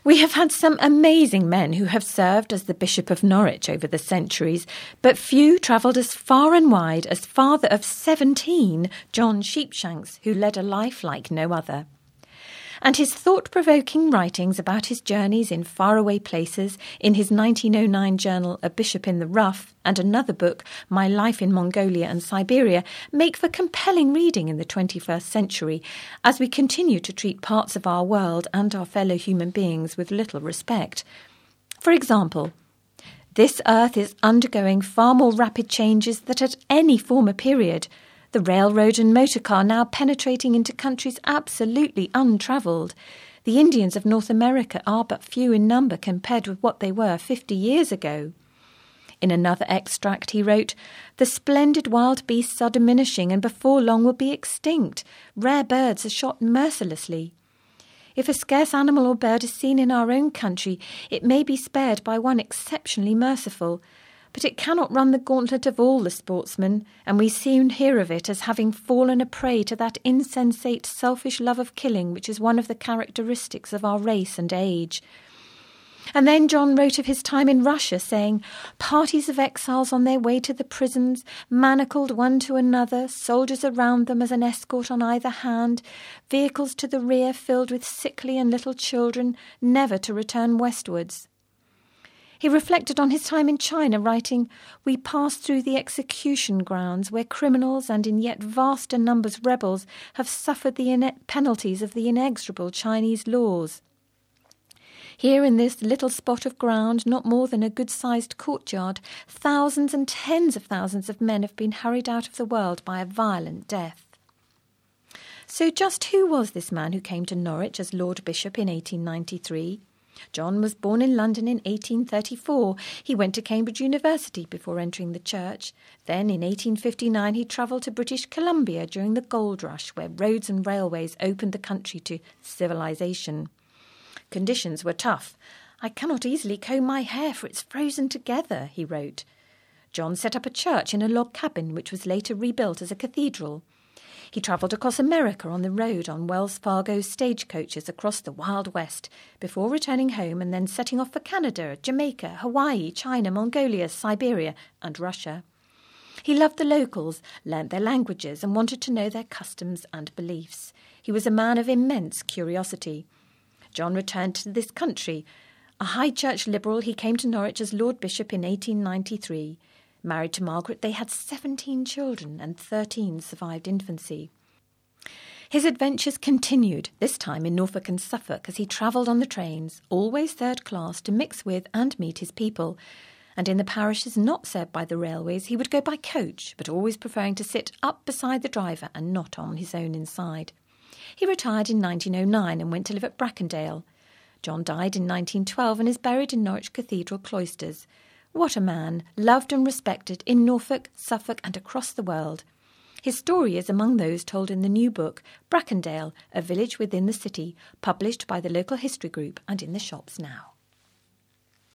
We have had some amazing men who have served as the Bishop of Norwich over the centuries, but few travelled as far and wide as father of 17, John Sheepshanks, who led a life like no other. And his thought-provoking writings about his journeys in faraway places in his 1909 journal A Bishop in the Rough and another book, My Life in Mongolia and Siberia, make for compelling reading in the 21st century as we continue to treat parts of our world and our fellow human beings with little respect. For example, this earth is undergoing far more rapid changes than at any former period. The railroad and motor car now penetrating into countries absolutely untravelled. The Indians of North America are but few in number compared with what they were 50 years ago. In another extract he wrote, "The splendid wild beasts are diminishing and before long will be extinct. Rare birds are shot mercilessly. If a scarce animal or bird is seen in our own country, it may be spared by one exceptionally merciful. But it cannot run the gauntlet of all the sportsmen, and we soon hear of it as having fallen a prey to that insensate, selfish love of killing which is one of the characteristics of our race and age." And then John wrote of his time in Russia, saying, "Parties of exiles on their way to the prisons, manacled one to another, soldiers around them as an escort on either hand, vehicles to the rear filled with sickly and little children, never to return westwards." He reflected on his time in China, writing, "We passed through the execution grounds where criminals and in yet vaster numbers rebels have suffered the penalties of the inexorable Chinese laws. Here in this little spot of ground, not more than a good-sized courtyard, thousands and tens of thousands of men have been hurried out of the world by a violent death." So just who was this man who came to Norwich as Lord Bishop in 1893? John was born in London in 1834. He went to Cambridge University before entering the church. Then in 1859 he travelled to British Columbia during the gold rush, where roads and railways opened the country to civilization. "Conditions were tough. I cannot easily comb my hair, for it's frozen together," he wrote. John set up a church in a log cabin, which was later rebuilt as a cathedral. He travelled across America on the road on Wells Fargo's stagecoaches across the Wild West, before returning home and then setting off for Canada, Jamaica, Hawaii, China, Mongolia, Siberia and Russia. He loved the locals, learnt their languages and wanted to know their customs and beliefs. He was a man of immense curiosity. John returned to this country. A High Church liberal, he came to Norwich as Lord Bishop in 1893. Married to Margaret, they had 17 children and 13 survived infancy. His adventures continued, this time in Norfolk and Suffolk, as he travelled on the trains, always third class, to mix with and meet his people. And in the parishes not served by the railways, he would go by coach, but always preferring to sit up beside the driver and not on his own inside. He retired in 1909 and went to live at Brackendale. John died in 1912 and is buried in Norwich Cathedral cloisters. What a man, loved and respected in Norfolk, Suffolk and across the world. His story is among those told in the new book, Brackendale, A Village Within the City, published by the Local History Group and in the shops now.